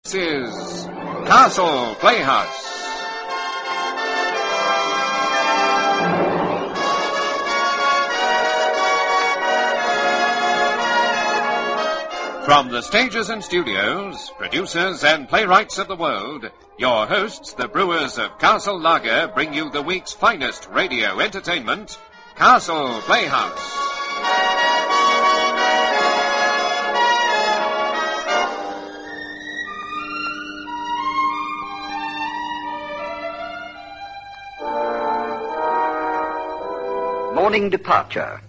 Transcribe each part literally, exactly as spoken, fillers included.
This is Castle Playhouse. From the stages and studios, producers and playwrights of the world, your hosts, the brewers of Castle Lager, bring you the week's finest radio entertainment, Castle Playhouse. Morning departure.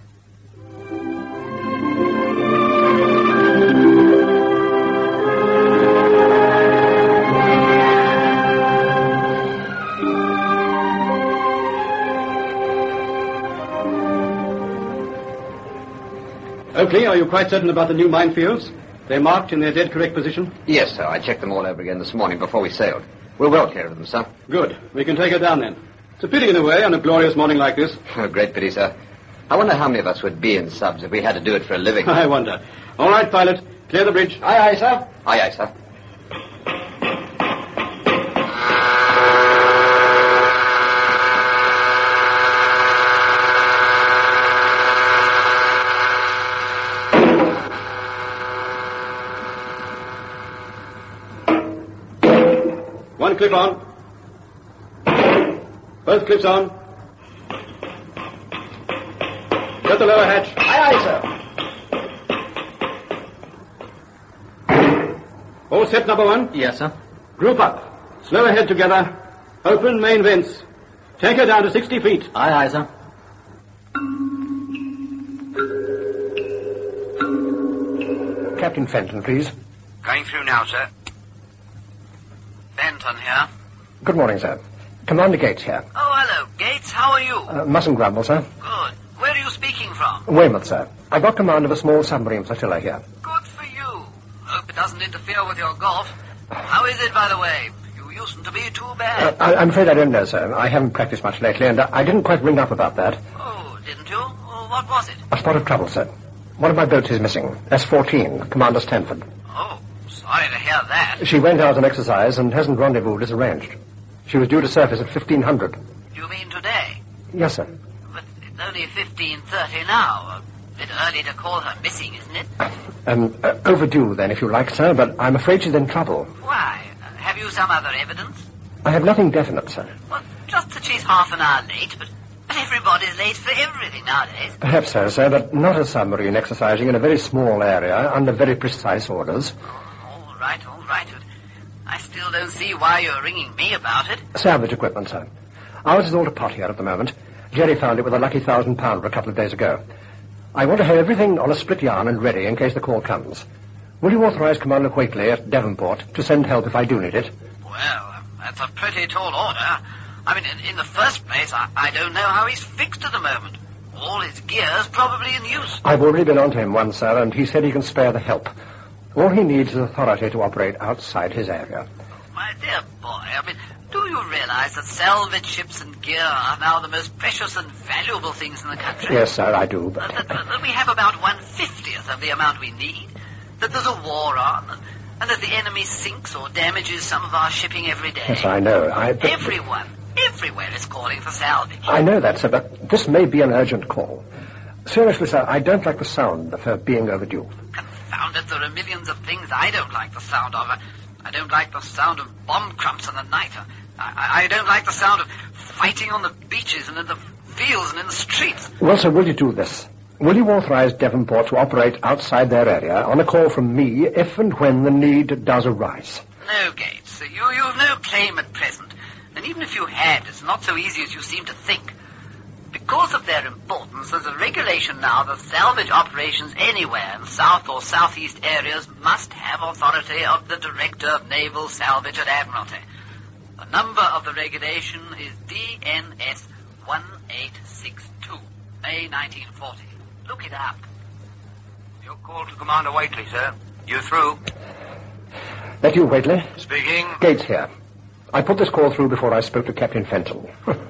Oakley, are you quite certain about the new minefields? They're marked in their dead correct position? Yes, sir. I checked them all over again this morning before we sailed. We're well clear of them, sir. Good. We can take her down then. It's a pity in a way on a glorious morning like this. Oh, great pity, sir. I wonder how many of us would be in subs if we had to do it for a living. I wonder. All right, pilot. Clear the bridge. Aye, aye, sir. Aye, aye, sir. One clip on. Both clips on. Get the lower hatch. Aye, aye, sir. All set, number one? Yes, sir. Group up. Slow ahead together. Open main vents. Take her down to sixty feet. Aye, aye, sir. Captain Fenton, please. Going through now, sir. Fenton here. Good morning, sir. Commander Gates here. Oh, hello, Gates. How are you? Uh, mustn't grumble, sir. Good. Where are you speaking from? Weymouth, sir. I got command of a small submarine flotilla here. Good for you. Hope it doesn't interfere with your golf. How is it, by the way? You used to be too bad. Uh, I, I'm afraid I don't know, sir. I haven't practiced much lately, and I, I didn't quite ring up about that. Oh, didn't you? Oh, what was it? A spot of trouble, sir. One of my boats is missing. S fourteen, Commander Stanford. Oh, sorry to hear that. She went out on exercise and hasn't rendezvoused as arranged. She was due to surface at fifteen hundred. You mean today? Yes, sir. But it's only fifteen thirty now. A bit early to call her missing, isn't it? Um, uh, overdue, then, if you like, sir, but I'm afraid she's in trouble. Why? Uh, have you some other evidence? I have nothing definite, sir. Well, just that she's half an hour late, but, but everybody's late for everything nowadays. Perhaps so, sir, but not a submarine exercising in a very small area under very precise orders. Oh, all right, all right. But I still don't see why you're ringing me about it. Salvage equipment, sir. Ours is all to pot here at the moment. Jerry found it with a lucky thousand pounder a couple of days ago. I want to have everything on a split yarn and ready in case the call comes. Will you authorize Commander Whately at Devonport to send help if I do need it? Well, that's a pretty tall order. I mean, in, in the first place, I, I don't know how he's fixed at the moment. All his gear's probably in use. I've already been on to him once, sir, and he said he can spare the help. All he needs is authority to operate outside his area. My dear boy, I mean, do you realize that salvage ships and gear are now the most precious and valuable things in the country? Yes, sir, I do, but... That, that, that we have about one-fiftieth of the amount we need, that there's a war on, and that the enemy sinks or damages some of our shipping every day. Yes, I know. I... But, Everyone, everywhere is calling for salvage. I know that, sir, but this may be an urgent call. Seriously, sir, I don't like the sound of her being overdue. Confound it, there are millions of things I don't like the sound of. I don't like the sound of bomb crumps in the night. I, I don't like the sound of fighting on the beaches and in the fields and in the streets. Well, sir, will you do this? Will you authorize Devonport to operate outside their area on a call from me if and when the need does arise? No, Gates. You, you've no claim at present. And even if you had, it's not so easy as you seem to think. Because of their importance, there's a regulation now that salvage operations anywhere in south or southeast areas must have authority of the Director of Naval Salvage at Admiralty. The number of the regulation is D N S one eight six two, May nineteen forty. Look it up. Your call to Commander Whately, sir. You through? That you, Whately? Speaking. Gates here. I put this call through before I spoke to Captain Fenton.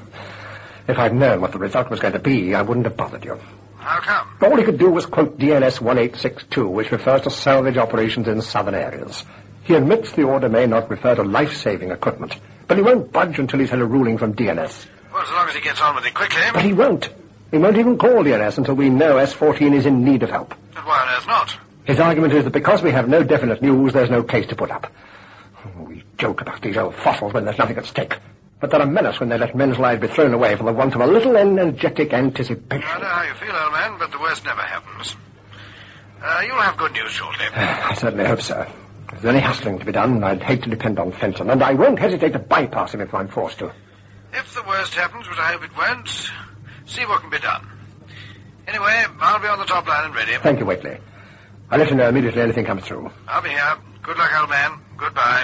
If I'd known what the result was going to be, I wouldn't have bothered you. How come? All he could do was quote D N S one eight six two, which refers to salvage operations in southern areas. He admits the order may not refer to life-saving equipment, but he won't budge until he's had a ruling from D N S. Well, as long as he gets on with it quickly. But he won't. He won't even call D N S until we know S fourteen is in need of help. But why on earth not? His argument is that because we have no definite news, there's no case to put up. Oh, we joke about these old fossils when there's nothing at stake. But they're a menace when they let men's lives be thrown away for the want of a little energetic anticipation. I know how you feel, old man, but the worst never happens. Uh, you'll have good news shortly. I certainly hope so. If there's any hustling to be done, I'd hate to depend on Fenton, and I won't hesitate to bypass him if I'm forced to. If the worst happens, which I hope it won't, see what can be done. Anyway, I'll be on the top line and ready. Thank you, Wakely. I'll let you know immediately anything comes through. I'll be here. Good luck, old man. Goodbye.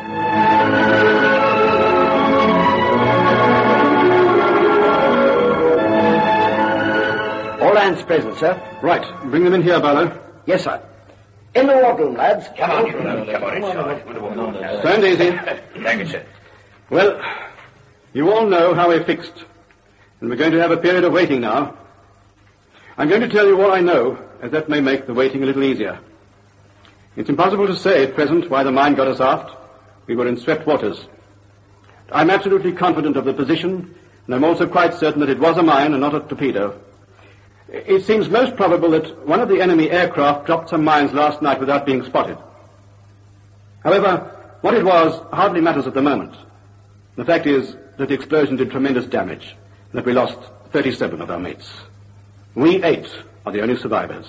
All hands present, sir. Right. Bring them in here, Barlow. Yes, sir. In the wardroom, lads. Come on, you Come on inside. Stand easy. Thank you, sir. Well, you all know how we're fixed. And we're going to have a period of waiting now. I'm going to tell you all I know, as that may make the waiting a little easier. It's impossible to say at present why the mine got us aft. We were in swept waters. I'm absolutely confident of the position, and I'm also quite certain that it was a mine and not a torpedo. It seems most probable that one of the enemy aircraft dropped some mines last night without being spotted. However, what it was hardly matters at the moment. The fact is that the explosion did tremendous damage, and that we lost thirty-seven of our mates. We eight are the only survivors.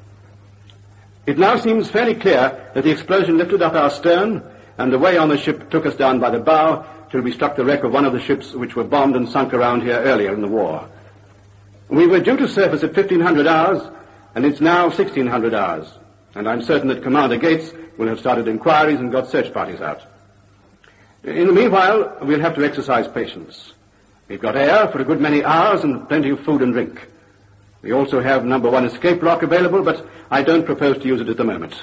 It now seems fairly clear that the explosion lifted up our stern, and the way on the ship took us down by the bow till we struck the wreck of one of the ships which were bombed and sunk around here earlier in the war. We were due to surface at fifteen hundred hours, and it's now sixteen hundred hours, and I'm certain that Commander Gates will have started inquiries and got search parties out. In the meanwhile, we'll have to exercise patience. We've got air for a good many hours and plenty of food and drink. We also have number one escape lock available, but I don't propose to use it at the moment.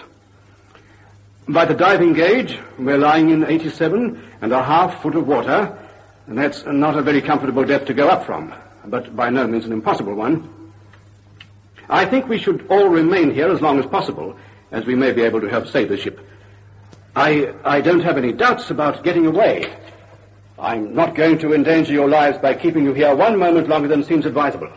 By the diving gauge, we're lying in eighty-seven and a half foot of water, and that's not a very comfortable depth to go up from, but by no means an impossible one. I think we should all remain here as long as possible, as we may be able to help save the ship. I, I don't have any doubts about getting away. I'm not going to endanger your lives by keeping you here one moment longer than seems advisable.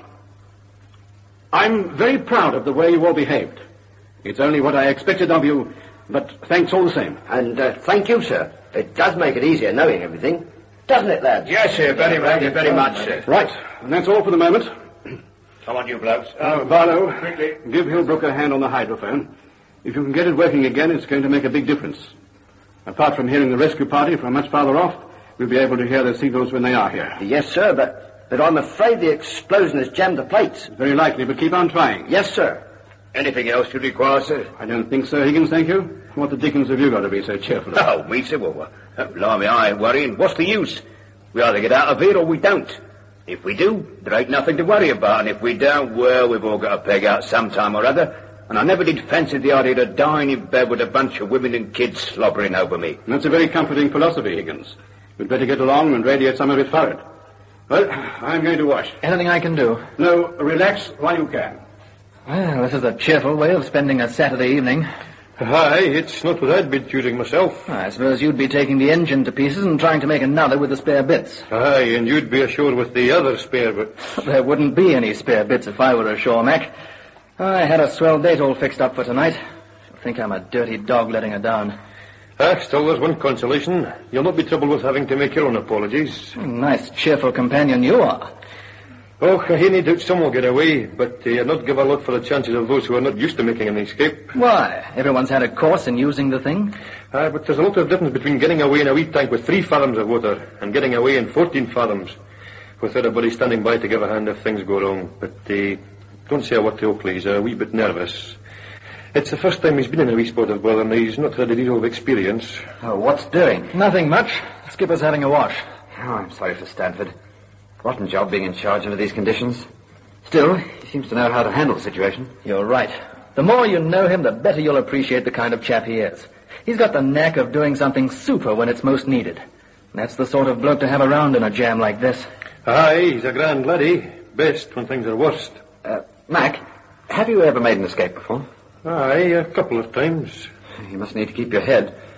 I'm very proud of the way you all behaved. It's only what I expected of you, but thanks all the same. And uh, thank you, sir. It does make it easier knowing everything. Doesn't it, lads? Yes, sir. Very much, very much, sir. Right, and that's all for the moment. Come on, you blokes. Uh, Barlow, Quickly. give Hillbrook a hand on the hydrophone. If you can get it working again, it's going to make a big difference. Apart from hearing the rescue party from much farther off, we'll be able to hear their signals when they are here. Yes, sir, but... But I'm afraid the explosion has jammed the plates. Very likely, but keep on trying. Yes, sir. Anything else you require, sir? I don't think so, Higgins, thank you. What the dickens have you got to be so cheerful about? Oh, me, sir. Well, uh, blimey, I ain't worrying. What's the use? We either get out of here or we don't. If we do, there ain't nothing to worry about, and if we don't, well, we've all got a peg out sometime or other. And I never did fancy the idea of dying in bed with a bunch of women and kids slobbering over me. That's a very comforting philosophy, Higgins. We'd better get along and radiate some of it forward. Well, I'm going to wash. Anything I can do? No, relax while you can. Well, this is a cheerful way of spending a Saturday evening. Aye, it's not what I'd be choosing myself. I suppose you'd be taking the engine to pieces and trying to make another with the spare bits. Aye, and you'd be ashore with the other spare bits. There wouldn't be any spare bits if I were ashore, Mac. I had a swell date all fixed up for tonight. I think I'm a dirty dog letting her down. Ah, still, there's one consolation. You'll not be troubled with having to make your own apologies. Nice, cheerful companion you are. Oh, I no doubt some will get away, but uh, you'd not give a lot for the chances of those who are not used to making an escape. Why? Everyone's had a course in using the thing. Ah, but there's a lot of difference between getting away in a wee tank with three fathoms of water and getting away in fourteen fathoms, with everybody standing by to give a hand if things go wrong. But uh, don't say a word to Oakley. He's a wee bit nervous. It's the first time he's been in a wee sport of bother, and he's not had a deal of experience. Oh, what's doing? Nothing much. Skipper's having a wash. Oh, I'm sorry for Stanford. Rotten job being in charge under these conditions. Still, he seems to know how to handle the situation. You're right. The more you know him, the better you'll appreciate the kind of chap he is. He's got the knack of doing something super when it's most needed. And that's the sort of bloke to have around in a jam like this. Aye, he's a grand laddie. Best when things are worst. Uh, Mac, have you ever made an escape before? Aye, a couple of times. You must need to keep your head.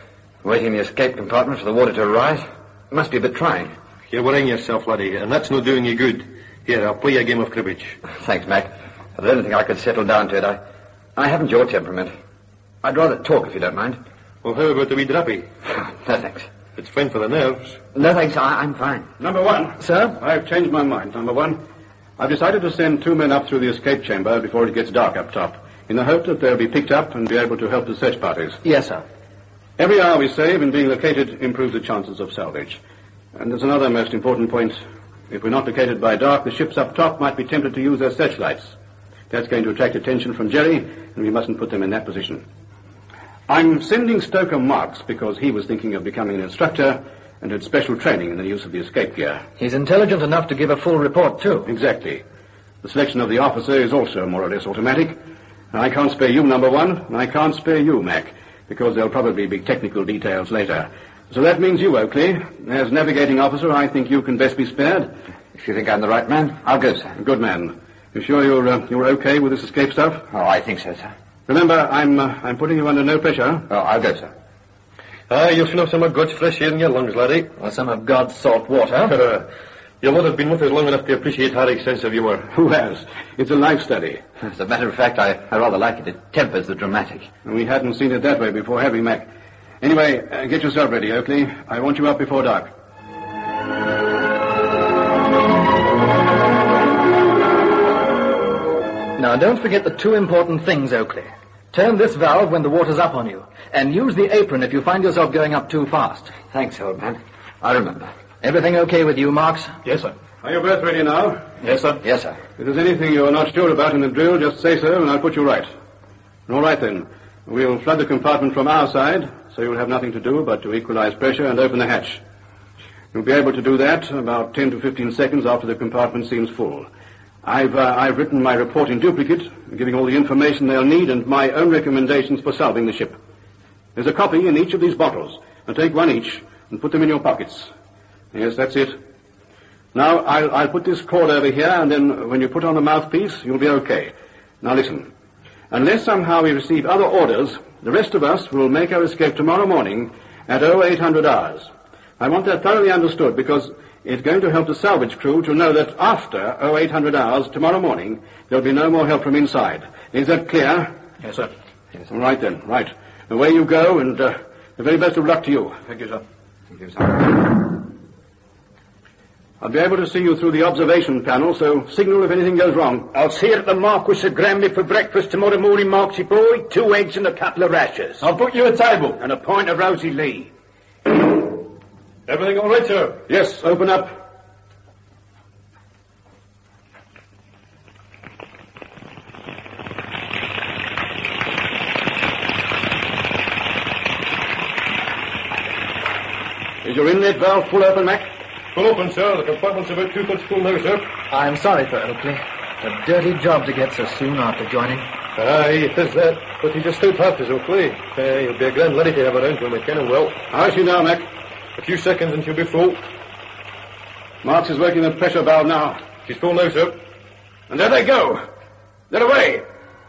Waiting in the escape compartment for the water to rise? It must be a bit trying. You're worrying yourself, laddie, and that's not doing you good. Here, I'll play you a game of cribbage. Thanks, Mac. I don't think I could settle down to it. I, I haven't your temperament. I'd rather talk if you don't mind. Well, how about the wee drappy? No, thanks. It's fine for the nerves. No, thanks. I, I'm fine. Number one. Sir? I've changed my mind, number one. I've decided to send two men up through the escape chamber before it gets dark up top, in the hope that they'll be picked up and be able to help the search parties. Yes, sir. Every hour we save in being located improves the chances of salvage. And there's another most important point. If we're not located by dark, the ships up top might be tempted to use their searchlights. That's going to attract attention from Jerry, and we mustn't put them in that position. I'm sending Stoker Marks because he was thinking of becoming an instructor and had special training in the use of the escape gear. He's intelligent enough to give a full report, too. Exactly. The selection of the officer is also more or less automatic. I can't spare you, number one, and I can't spare you, Mac, because there'll probably be technical details later. So that means you, Oakley. As navigating officer, I think you can best be spared. If you think I'm the right man, I'll go, sir. Good man. You sure you're uh, you're okay with this escape stuff? Oh, I think so, sir. Remember, I'm uh, I'm putting you under no pressure. Oh, I'll go, sir. Ah, you'll soon have some of God's fresh air in your lungs, laddie. Or some of God's salt water. You'll not have been with us long enough to appreciate Harry's sense of humour. Who has? It's a life study. As a matter of fact, I, I rather like it. It tempers the dramatic. We hadn't seen it that way before, have we, Mac? Anyway, uh, get yourself ready, Oakley. I want you up before dark. Now, don't forget the two important things, Oakley. Turn this valve when the water's up on you, and use the apron if you find yourself going up too fast. Thanks, old man. I'll remember. Everything okay with you, Marks? Yes, sir. Are you both ready now? Yes, sir. Yes, sir. If there's anything you're not sure about in the drill, just say so, and I'll put you right. All right, then. We'll flood the compartment from our side, so you'll have nothing to do but to equalize pressure and open the hatch. You'll be able to do that about ten to fifteen seconds after the compartment seems full. I've, uh, I've written my report in duplicate, giving all the information they'll need and my own recommendations for salving the ship. There's a copy in each of these bottles. Now take one each and put them in your pockets. Yes, that's it. Now, I'll, I'll put this cord over here, and then when you put on the mouthpiece, you'll be okay. Now listen. Unless somehow we receive other orders, the rest of us will make our escape tomorrow morning at oh eight hundred hours. I want that thoroughly understood because it's going to help the salvage crew to know that after oh eight hundred hours tomorrow morning, there'll be no more help from inside. Is that clear? Yes, sir. Yes. All right, then. Right. Away you go, and uh, the very best of luck to you. Thank you, sir. Thank you, sir. I'll be able to see you through the observation panel, so signal if anything goes wrong. I'll see you at the Marquis of Granby for breakfast tomorrow morning, Marksy boy. Two eggs and a couple of rashers. I'll put you a table. And a pint of Rosie Lee. Everything all right, sir? Yes, open up. Is your inlet valve full open, Mac? Full open, sir. The compartment's about two-thirds full now, sir. I'm sorry for Oakley. A dirty job to get so soon after joining. Aye, it is that. But he's a stout heart, is Oakley. Uh, he'll be a grand laddie to have around when we can and well. How's she now, Mac? A few seconds and she'll be full. Marks is working the pressure valve now. She's full now, sir. And there they go. They're away.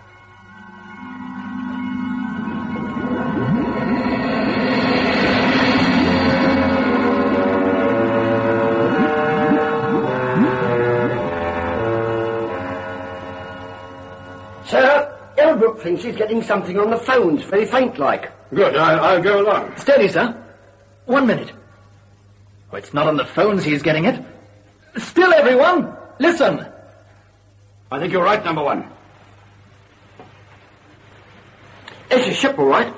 Sir, Elbrook thinks he's getting something on the phones, very faint-like. Good, I'll, I'll go along. Steady, sir. One minute. Oh, it's not on the phones he's getting it. Still, everyone, listen. I think you're right, number one. It's a ship, all right.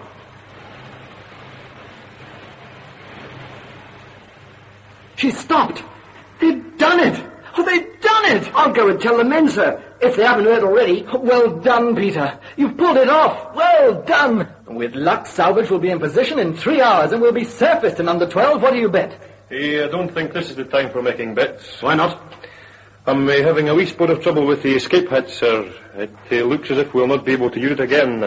She's stopped. They've done it. Oh, they've done it. I'll go and tell the men, sir, if they haven't heard already. Well done, Peter. You've pulled it off. Well done. With luck, salvage will be in position in three hours and we'll be surfaced in under twelve. What do you bet? Hey, I don't think this is the time for making bets. Why not? I'm uh, having a wee spot of trouble with the escape hatch, sir. It uh, looks as if we'll not be able to use it again.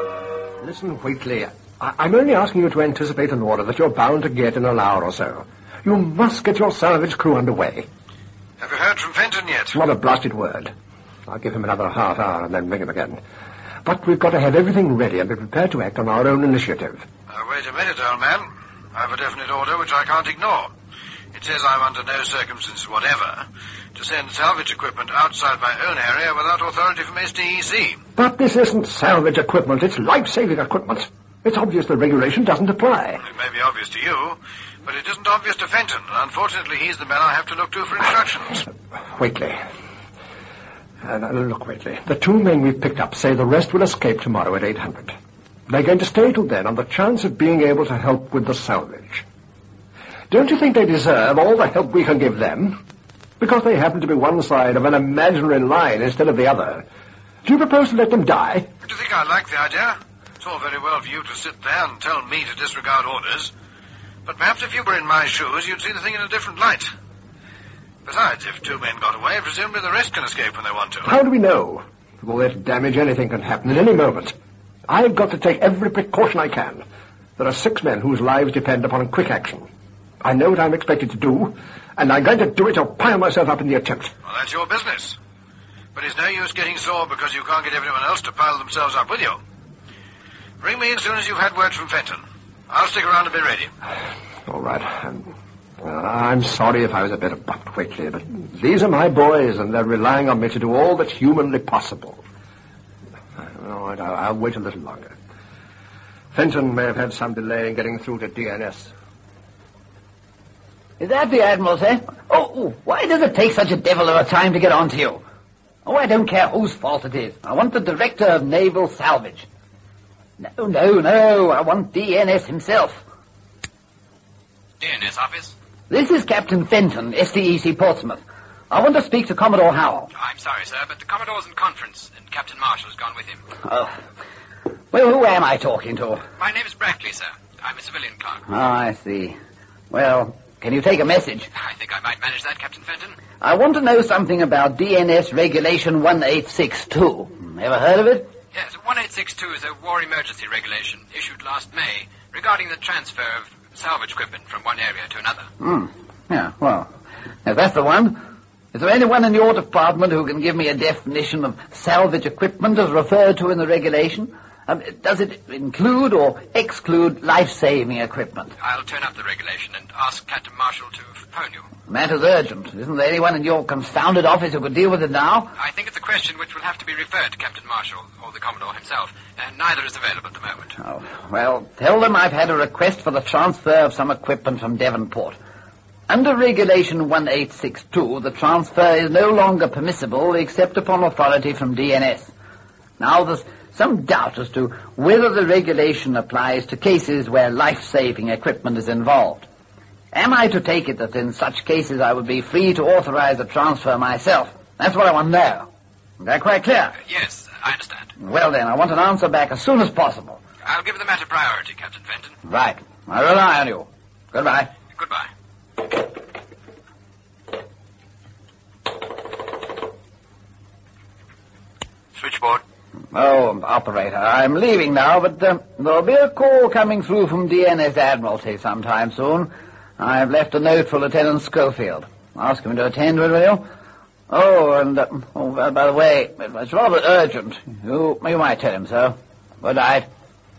Listen, Whately, I- I'm only asking you to anticipate an order that you're bound to get in an hour or so. You must get your salvage crew underway. Have you heard from Fenton yet? Not a blasted word. I'll give him another half hour and then ring him again. But we've got to have everything ready and be prepared to act on our own initiative. Uh, wait a minute, old man. I have a definite order which I can't ignore. It says I'm under no circumstances whatever to send salvage equipment outside my own area without authority from S D E C. But this isn't salvage equipment, it's life-saving equipment. It's obvious the regulation doesn't apply. It may be obvious to you, but it isn't obvious to Fenton. Unfortunately, he's the man I have to look to for instructions. Waitley. Uh, now, look, Waitley. The two men we've picked up say the rest will escape tomorrow at eight hundred. They're going to stay till then on the chance of being able to help with the salvage. Don't you think they deserve all the help we can give them? Because they happen to be one side of an imaginary line instead of the other. Do you propose to let them die? Do you think I like the idea? It's all very well for you to sit there and tell me to disregard orders. But perhaps if you were in my shoes, you'd see the thing in a different light. Besides, if two men got away, presumably the rest can escape when they want to. How do we know? With all that damage, anything can happen at any moment. I've got to take every precaution I can. There are six men whose lives depend upon quick action. I know what I'm expected to do, and I'm going to do it or pile myself up in the attempt. Well, that's your business. But it's no use getting sore because you can't get everyone else to pile themselves up with you. Ring me as soon as you've had word from Fenton. I'll stick around and be ready. All right. I'm, uh, I'm sorry if I was a bit abrupt, Waitley, but these are my boys, and they're relying on me to do all that's humanly possible. All right, I'll, I'll wait a little longer. Fenton may have had some delay in getting through to D N S. Is that the Admiral, sir? Oh, oh, why does it take such a devil of a time to get on to you? Oh, I don't care whose fault it is. I want the Director of Naval Salvage. No, no, no, I want D N S himself. D N S office? This is Captain Fenton, S D E C Portsmouth. I want to speak to Commodore Howell. Oh, I'm sorry, sir, but the Commodore's in conference, and Captain Marshall's gone with him. Oh. Well, who am I talking to? My name is Brackley, sir. I'm a civilian clerk. Oh, I see. Well, can you take a message? I think I might manage that, Captain Fenton. I want to know something about D N S Regulation one eight six two. Ever heard of it? Yes, one eight six two is a war emergency regulation issued last May regarding the transfer of salvage equipment from one area to another. Hmm. Yeah, well, if that's the one, is there anyone in your department who can give me a definition of salvage equipment as referred to in the regulation? Um, does it include or exclude life-saving equipment? I'll turn up the regulation and ask Captain Marshall to phone you. The matter's urgent. Isn't there anyone in your confounded office who could deal with it now? I think it's a question which will have to be referred to Captain Marshall or the Commodore himself, and neither is available at the moment. Oh, well, tell them I've had a request for the transfer of some equipment from Devonport. Under Regulation one eight six two, the transfer is no longer permissible except upon authority from D N S. Now, there's some doubt as to whether the regulation applies to cases where life-saving equipment is involved. Am I to take it that in such cases I would be free to authorize a transfer myself? That's what I want to know. Is that quite clear? Uh, yes, I understand. Well, then, I want an answer back as soon as possible. I'll give the matter priority, Captain Fenton. Right. I rely on you. Goodbye. Goodbye. Switchboard. Oh, operator, I'm leaving now, but uh, there'll be a call coming through from D N S Admiralty sometime soon. I've left a note for Lieutenant Schofield. Ask him to attend, will you? Oh, and, uh, oh, well, by the way, it's rather urgent. You, you might tell him so. Good night.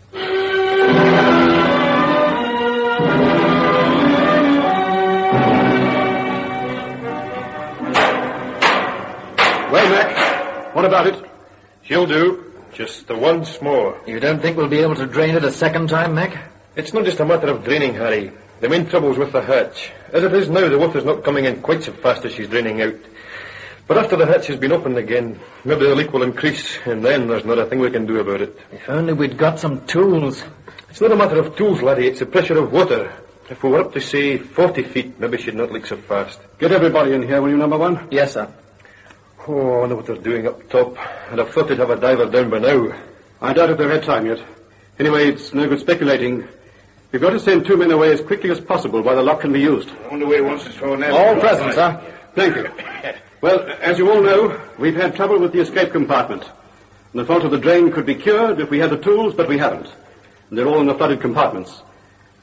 Well, Mac, what about it? She'll do. Just the once more. You don't think we'll be able to drain it a second time, Mac? It's not just a matter of draining, Harry. The main trouble's with the hatch. As it is now, the water's not coming in quite so fast as she's draining out. But after the hatch has been opened again, maybe the leak will increase, and then there's not a thing we can do about it. If only we'd got some tools. It's not a matter of tools, laddie. It's the pressure of water. If we were up to, say, forty feet, maybe she'd not leak so fast. Get everybody in here, will you, number one? Yes, sir. Oh, I wonder what they're doing up top. I'd have thought they'd have a diver down by now. I doubt if they've had time yet. Anyway, it's no good speculating. We've got to send two men away as quickly as possible while the lock can be used. I wonder where he wants us to now. All present, sir. Thank you. Well, as you all know, we've had trouble with the escape compartment. And the fault of the drain could be cured if we had the tools, but we haven't. And they're all in the flooded compartments.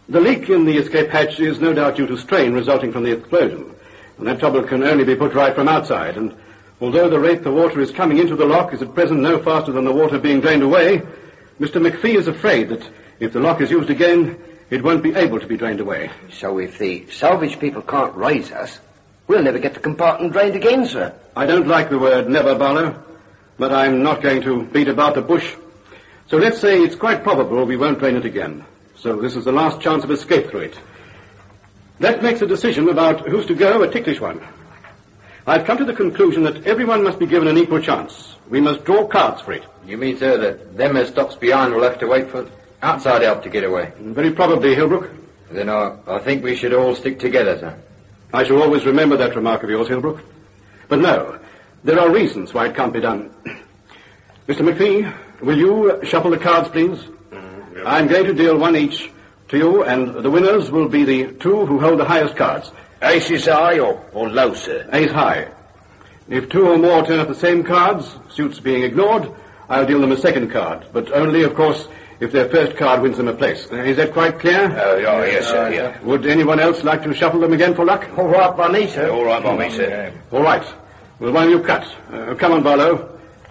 The leak in the escape hatch is no doubt due to strain resulting from the explosion. And that trouble can only be put right from outside. And although the rate the water is coming into the lock is at present no faster than the water being drained away, Mister McPhee is afraid that if the lock is used again, it won't be able to be drained away. So if the salvage people can't raise us, we'll never get the compartment drained again, sir. I don't like the word never, Barlow, but I'm not going to beat about the bush. So let's say it's quite probable we won't drain it again. So this is the last chance of escape through it. That makes a decision about who's to go a ticklish one. I've come to the conclusion that everyone must be given an equal chance. We must draw cards for it. You mean, sir, that them as stops behind will have to wait for outside help to get away? Very probably, Hilbrook. Then I, I think we should all stick together, sir. I shall always remember that remark of yours, Hilbrook. But no, there are reasons why it can't be done. Mister McPhee, will you shuffle the cards, please? Mm, yep. I'm going to deal one each to you, and the winners will be the two who hold the highest cards. Ace is high or, or low, sir? Ace high. If two or more turn up the same cards, suits being ignored, I'll deal them a second card. But only, of course, if their first card wins them a place. Uh, is that quite clear? Oh, yeah, yes, sir, yeah. Would anyone else like to shuffle them again for luck? All right by me, sir. All right by me, sir. All right. Well, why don't you cut? Uh, come on, Barlow.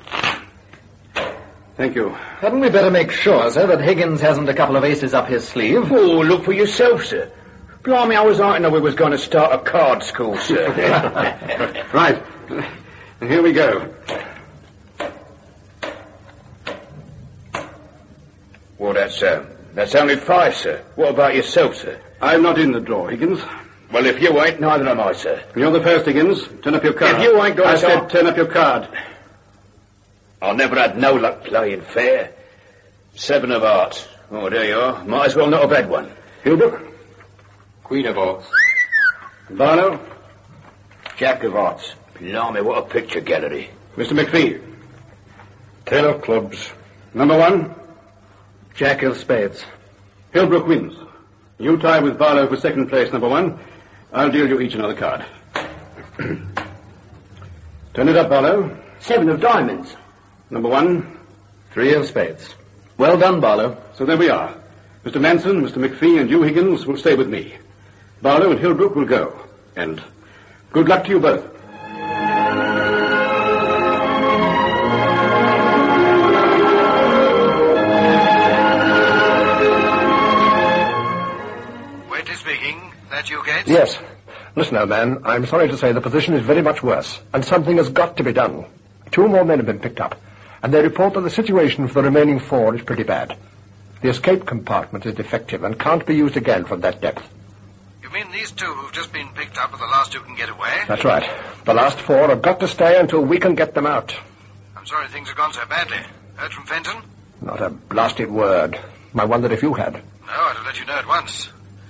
Thank you. Hadn't we better make sure, sir, that Higgins hasn't a couple of aces up his sleeve? Oh, look for yourself, sir. Blimey, I was right to know we was going to start a card school, sir. Right. And here we go. Well, that's, uh, that's only five, sir. What about yourself, sir? I'm not in the draw, Higgins. Well, if you ain't, neither am I, sir. You're the first, Higgins. Turn up your card. If you ain't got I a said card... turn up your card. I never had no luck playing fair. Seven of hearts. Oh, there you are. Might as well not have had one. Hilbrook? Queen of hearts. Barlow? Jack of hearts. Blimey, what a picture gallery. Mister McPhee? Ten of clubs. Number one? Jack of spades. Hilbrook wins. You tie with Barlow for second place, number one. I'll deal you each another card. Turn it up, Barlow. Seven of diamonds. Number one. Three of spades. Well done, Barlow. So there we are. Mister Manson, Mister McPhee, and you, Higgins, will stay with me. Barlow and Hilbrook will go. And good luck to you both. Waitley speaking. That you, Gates? Yes. Listen, old man, I'm sorry to say the position is very much worse, and something has got to be done. Two more men have been picked up, and they report that the situation for the remaining four is pretty bad. The escape compartment is defective and can't be used again from that depth. You mean these two who've just been picked up are the last who can get away? That's right. The last four have got to stay until we can get them out. I'm sorry things have gone so badly. Heard from Fenton? Not a blasted word. I wondered if you had. No, I'd have let you know at once.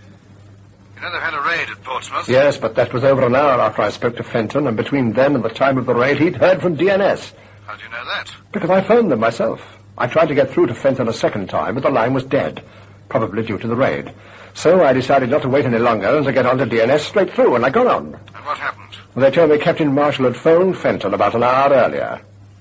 You know they've had a raid at Portsmouth? Yes, but that was over an hour after I spoke to Fenton, and between then and the time of the raid, he'd heard from D N S. How do you know that? Because I phoned them myself. I tried to get through to Fenton a second time, but the line was dead, probably due to the raid. So I decided not to wait any longer and to get on to D N S straight through, and I got on. And what happened? Well, they told me Captain Marshall had phoned Fenton about an hour earlier.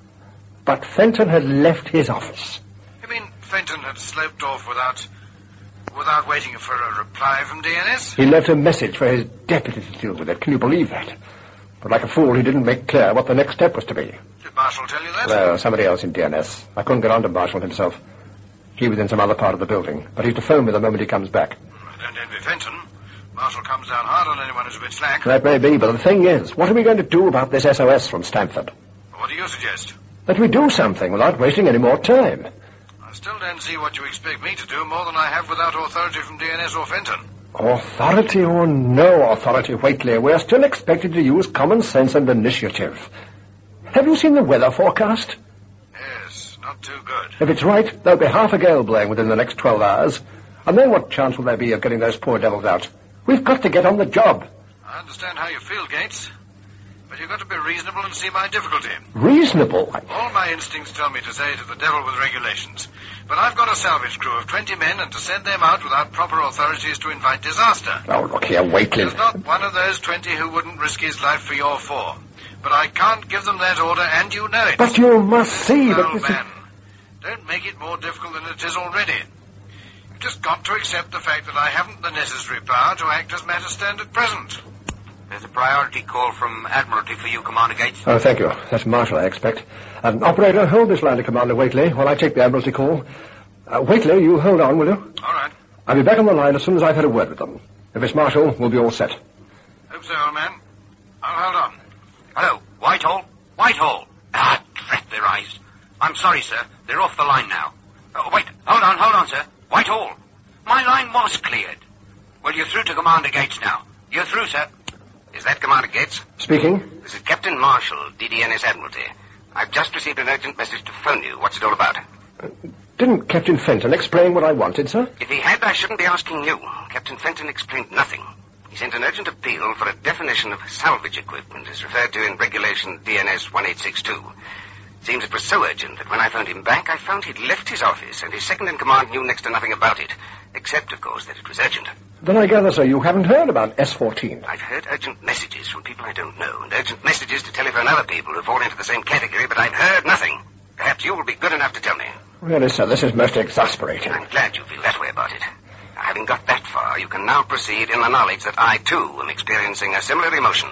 But Fenton had left his office. You mean Fenton had sloped off without... without waiting for a reply from D N S? He left a message for his deputy to deal with it. Can you believe that? But like a fool, he didn't make clear what the next step was to be. Did Marshall tell you that? Well, somebody else in D N S. I couldn't get on to Marshall himself. He was in some other part of the building, but he's to phone me the moment he comes back. I don't envy Fenton. Marshall comes down hard on anyone who's a bit slack. That may be, but the thing is, what are we going to do about this S O S from Stamford? What do you suggest? That we do something without wasting any more time. I still don't see what you expect me to do more than I have without authority from D N S or Fenton. Authority or no authority, Whately, we're still expected to use common sense and initiative. Have you seen the weather forecast? Yes, not too good. If it's right, there'll be half a gale blowing within the next twelve hours. And then what chance will there be of getting those poor devils out? We've got to get on the job. I understand how you feel, Gates. But you've got to be reasonable and see my difficulty. Reasonable? All my instincts tell me to say to the devil with regulations. But I've got a salvage crew of twenty men, and to send them out without proper authority is to invite disaster. Oh, look here, Whately. There's not one of those twenty who wouldn't risk his life for your four. But I can't give them that order, and you know it. But you must see that that this man. is... Don't make it more difficult than it is already. You just got to accept the fact that I haven't the necessary power to act as matters stand at present. There's a priority call from Admiralty for you, Commander Gates. Oh, thank you. That's Marshall, I expect. Um, operator, hold this line to Commander Whately while I take the Admiralty call. Uh, Whately, you hold on, will you? All right. I'll be back on the line as soon as I've had a word with them. If it's Marshall, we'll be all set. Hope so, old man. I'll hold on. Hello, Whitehall? Whitehall! Ah, drat their eyes. I'm sorry, sir. They're off the line now. Oh, wait, hold on, hold on, sir. Whitehall. My line was cleared. Well, you're through to Commander Gates now. You're through, sir. Is that Commander Gates? Speaking. This is Captain Marshall, D D N S Admiralty. I've just received an urgent message to phone you. What's it all about? Uh, didn't Captain Fenton explain what I wanted, sir? If he had, I shouldn't be asking you. Captain Fenton explained nothing. He sent an urgent appeal for a definition of salvage equipment as referred to in Regulation D N S one eight six two. Seems it was so urgent that when I phoned him back, I found he'd left his office and his second-in-command knew next to nothing about it, except, of course, that it was urgent. Then I gather, sir, you haven't heard about S fourteen. I've heard urgent messages from people I don't know, and urgent messages to telephone other people who fall into the same category, but I've heard nothing. Perhaps you will be good enough to tell me. Really, sir, this is most exasperating. I'm glad you feel that way about it. Now, having got that far, you can now proceed in the knowledge that I, too, am experiencing a similar emotion.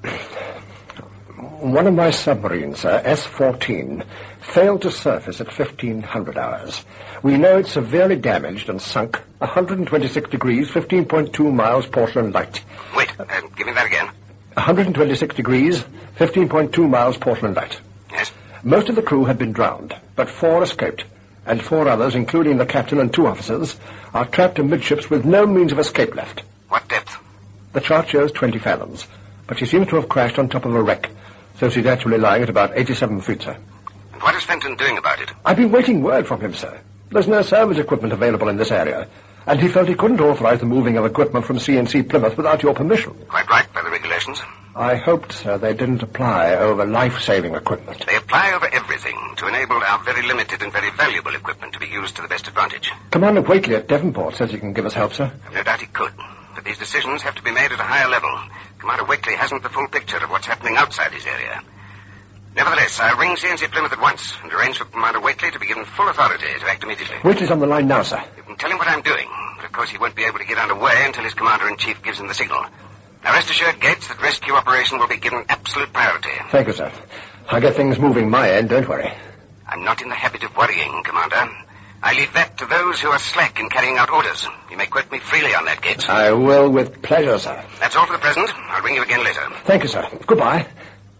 One of my submarines, sir, S fourteen, failed to surface at fifteen hundred hours. We know it's severely damaged and sunk one hundred twenty-six degrees, fifteen point two miles Portland light. Wait, uh, give me that again. one hundred twenty-six degrees, fifteen point two miles Portland light. Yes? Most of the crew had been drowned, but four escaped, and four others, including the captain and two officers, are trapped amidships with no means of escape left. What depth? The chart shows twenty fathoms, but she seems to have crashed on top of a wreck, so she's actually lying at about eighty-seven feet, sir. And what is Fenton doing about it? I've been waiting word from him, sir. There's no salvage equipment available in this area, and he felt he couldn't authorize the moving of equipment from C N C Plymouth without your permission. Quite right, by the regulations. I hoped, sir, they didn't apply over life-saving equipment. They apply over everything to enable our very limited and very valuable equipment to be used to the best advantage. Commander Whately at Devonport says he can give us help, sir. I've no doubt he could, but these decisions have to be made at a higher level. Commander Whately hasn't the full picture of what's happening outside his area. Nevertheless, I'll ring C N C Plymouth at once and arrange for Commander Whately to be given full authority to act immediately. Whately's on the line now, sir. You can tell him what I'm doing, but of course he won't be able to get underway until his Commander-in-Chief gives him the signal. Now rest assured, Gates, that rescue operation will be given absolute priority. Thank you, sir. I'll get things moving my end, don't worry. I'm not in the habit of worrying, Commander. I leave that to those who are slack in carrying out orders. You may quote me freely on that, Gates. I will with pleasure, sir. That's all for the present. I'll ring you again later. Thank you, sir. Goodbye.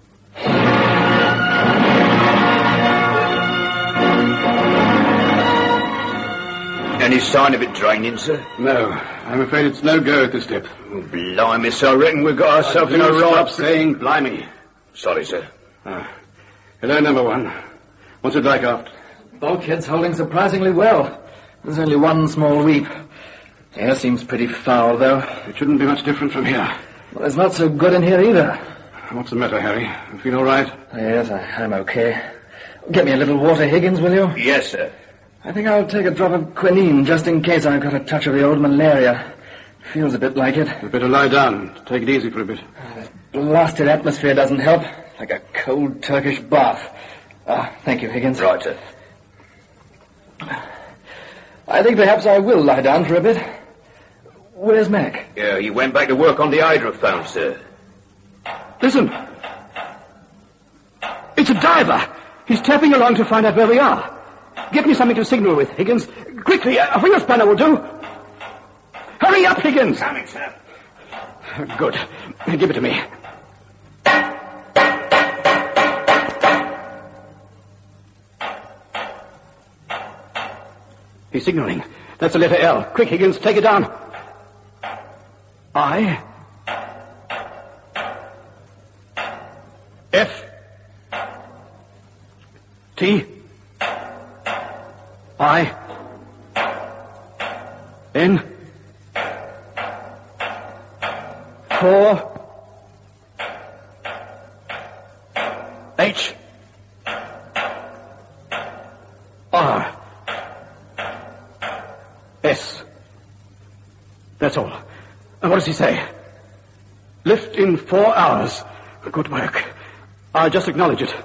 Any sign of it draining, sir? No. I'm afraid it's no go at this step. Oh, blimey, sir. I reckon we've got ourselves in a right... Stop saying blimey. Sorry, sir. Ah. Hello, number one. What's it like aft? Bulkhead's holding surprisingly well. There's only one small weep. The air seems pretty foul, though. It shouldn't be much different from here. Well, it's not so good in here either. What's the matter, Harry? You feel all right? Yes, I, I'm okay. Get me a little water, Higgins, will you? Yes, sir. I think I'll take a drop of quinine, just in case I've got a touch of the old malaria. Feels a bit like it. You'd better lie down. Take it easy for a bit. The blasted atmosphere doesn't help. Like a cold Turkish bath. Ah, thank you, Higgins. Right, sir. I think perhaps I will lie down for a bit. Where's Mac? Yeah, he went back to work on the hydrophone, sir. Listen. It's a diver. He's tapping along to find out where we are. Get me something to signal with, Higgins. Quickly, a wheel spanner will do. Hurry up, Higgins. Coming, sir. Good. Give it to me. He's signaling. That's the letter L. Quick, Higgins, take it down. I. F. T. I. N. Four. H. R. S. That's all. And what does he say? Lift in four hours. Good work. I'll just acknowledge it.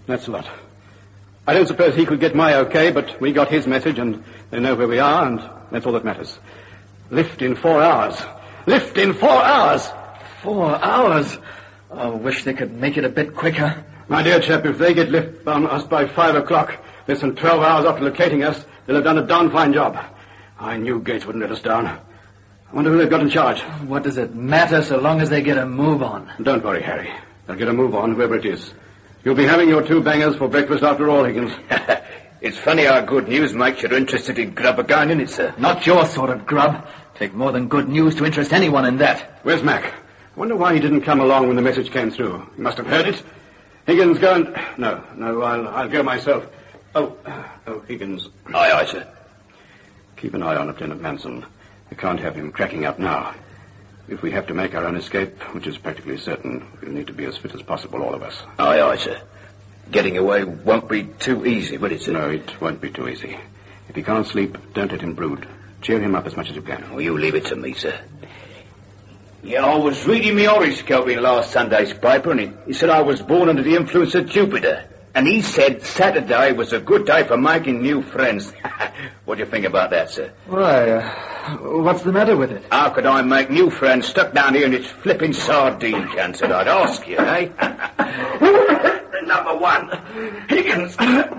That's a lot. I don't suppose he could get my okay, but we got his message, and they know where we are, and that's all that matters. Lift in four hours. Lift in four hours! Four hours? I wish they could make it a bit quicker. My dear chap, if they get lift on us by five o'clock, less than twelve hours after locating us, they'll have done a darn fine job. I knew Gates wouldn't let us down. I wonder who they've got in charge. What does it matter so long as they get a move on? Don't worry, Harry. They'll get a move on, whoever it is. You'll be having your two bangers for breakfast after all, Higgins. It's funny how good news makes you interested in grub again, isn't it, sir? Not your sort of grub. Take more than good news to interest anyone in that. Where's Mac? I wonder why he didn't come along when the message came through. He must have heard it. Higgins, go and... No, no, I'll, I'll go myself. Oh, oh, Higgins. Aye, aye, sir. Keep an eye on Lieutenant Manson. We can't have him cracking up now. If we have to make our own escape, which is practically certain, we'll need to be as fit as possible, all of us. Aye, aye, sir. Getting away won't be too easy, will it, sir? No, it won't be too easy. If he can't sleep, don't let him brood. Cheer him up as much as you can. Well, you leave it to me, sir. Yeah, I was reading my horoscope in last Sunday's paper, and he, he said I was born under the influence of Jupiter. And he said Saturday was a good day for making new friends. What do you think about that, sir? Why, uh, what's the matter with it? How could I make new friends stuck down here in this flipping sardine can, sir? I'd ask you, eh? Number one, Higgins.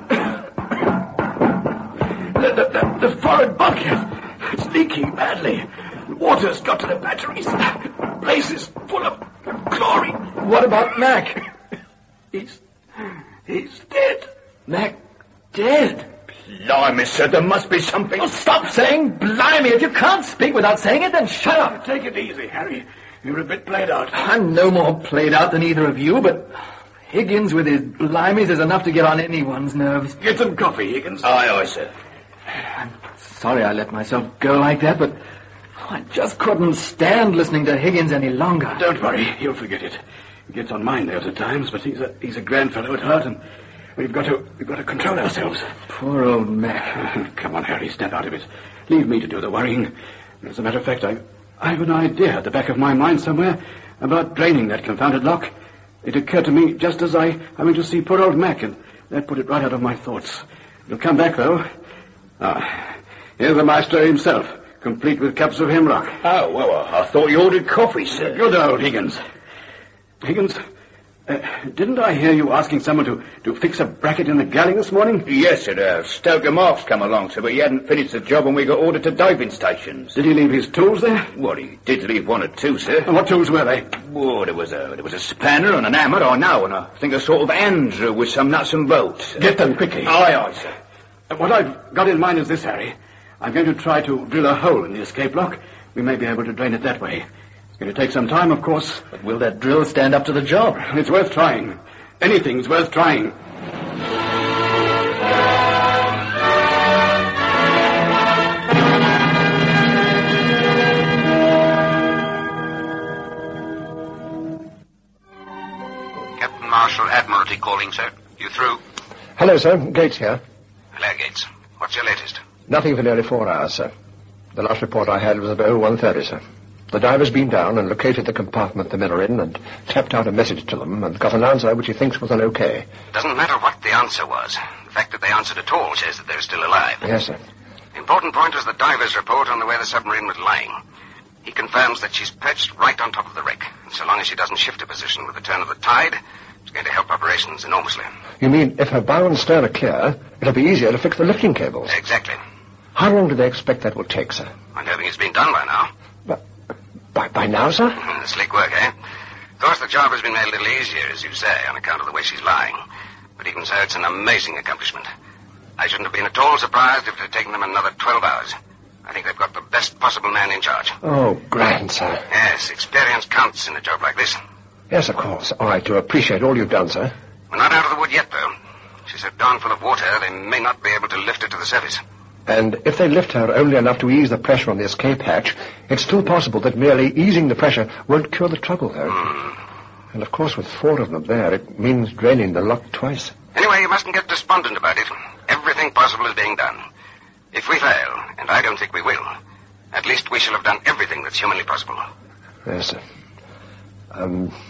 the, the, the, the forward bulkhead. It's leaking badly. Water's got to the batteries. The place is full of glory. What about Mac? He's... he's dead. Mac dead? Blimey, sir, there must be something... Oh, stop saying blimey. If you can't speak without saying it, then shut up. Take it easy, Harry. You're a bit played out. I'm no more played out than either of you, but... Higgins with his blimeys is enough to get on anyone's nerves. Get some coffee, Higgins. Aye, aye, sir. I'm sorry I let myself go like that, but I just couldn't stand listening to Higgins any longer. Don't worry, he'll forget it. He gets on my nerves at times, but he's a he's a grand fellow at heart, and we've got to we've got to control ourselves. Poor old Mac. Come on, Harry, snap out of it. Leave me to do the worrying. As a matter of fact, I I have an idea at the back of my mind somewhere about draining that confounded lock. It occurred to me just as I, I went to see poor old Mac, and that put it right out of my thoughts. It'll come back, though. Ah, here's the maestro himself, complete with cups of hemlock. Oh, well, I thought you ordered coffee, sir. Good old Higgins. Higgins, uh, didn't I hear you asking someone to, to fix a bracket in the galley this morning? Yes, sir. Uh, Stoker Marks come along, sir, but he hadn't finished the job when we got ordered to diving stations. Did he leave his tools there? Well, he did leave one or two, sir. And what tools were they? Oh, there was a there was a spanner and an hammer, I know, and I think a sort of hand drill with some nuts and bolts. Get them quickly. Aye, aye, sir. Uh, what I've got in mind is this, Harry. I'm going to try to drill a hole in the escape lock. We may be able to drain it that way. It's going to take some time, of course. But will that drill stand up to the job? It's worth trying. Anything's worth trying. Captain Marshall, Admiralty calling, sir. You through? Hello, sir. Gates here. Hello, Gates. What's your latest? Nothing for nearly four hours, sir. The last report I had was about oh one thirty, sir. The diver's been down and located the compartment the men are in and tapped out a message to them and got an answer which he thinks was an okay. Doesn't matter what the answer was. The fact that they answered at all shows that they're still alive. Yes, sir. The important point is the diver's report on the way the submarine was lying. He confirms that she's perched right on top of the wreck. And so long as she doesn't shift her position with the turn of the tide, it's going to help operations enormously. You mean if her bow and stern are clear, it'll be easier to fix the lifting cables? Exactly. How long do they expect that will take, sir? I'm hoping it's been done by now. But by, by now, sir? Mm, slick work, eh? Of course, the job has been made a little easier, as you say, on account of the way she's lying. But even so, it's an amazing accomplishment. I shouldn't have been at all surprised if it had taken them another twelve hours. I think they've got the best possible man in charge. Oh, grand, sir. Yes, experience counts in a job like this. Yes, of course. I do appreciate all you've done, sir. We're not out of the wood yet, though. She's so darn full of water, they may not be able to lift her to the surface. And if they lift her only enough to ease the pressure on the escape hatch, it's still possible that merely easing the pressure won't cure the trouble, though. Mm. And, of course, with four of them there, it means draining the lock twice. Anyway, you mustn't get despondent about it. Everything possible is being done. If we fail, and I don't think we will, at least we shall have done everything that's humanly possible. Yes, sir. Um,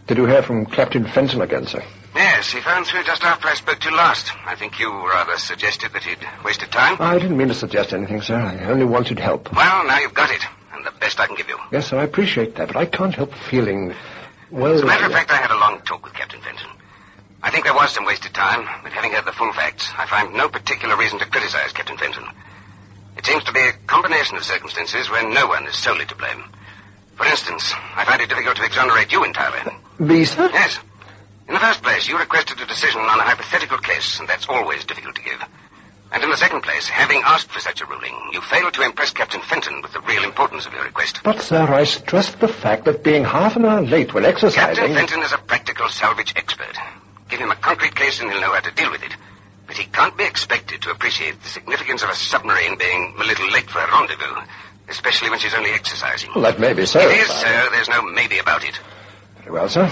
Did you hear from Captain Fenton again, sir? Yes, he phoned through just after I spoke to you last. I think you rather suggested that he'd wasted time. I didn't mean to suggest anything, sir. I only wanted help. Well, now you've got it, and the best I can give you. Yes, sir, I appreciate that, but I can't help feeling, well... As a matter of fact, I had a long talk with Captain Fenton. I think there was some wasted time, but having heard the full facts, I find no particular reason to criticize Captain Fenton. It seems to be a combination of circumstances where no one is solely to blame. For instance, I find it difficult to exonerate you entirely. Me, sir? Yes. In the first place, you requested a decision on a hypothetical case, and that's always difficult to give. And in the second place, having asked for such a ruling, you failed to impress Captain Fenton with the real importance of your request. But, sir, I stressed the fact that being half an hour late when exercising... Captain Fenton is a practical salvage expert. Give him a concrete case and he'll know how to deal with it. But he can't be expected to appreciate the significance of a submarine being a little late for a rendezvous, especially when she's only exercising. Well, that may be so. It is, sir. There's no maybe about it. Very well, sir.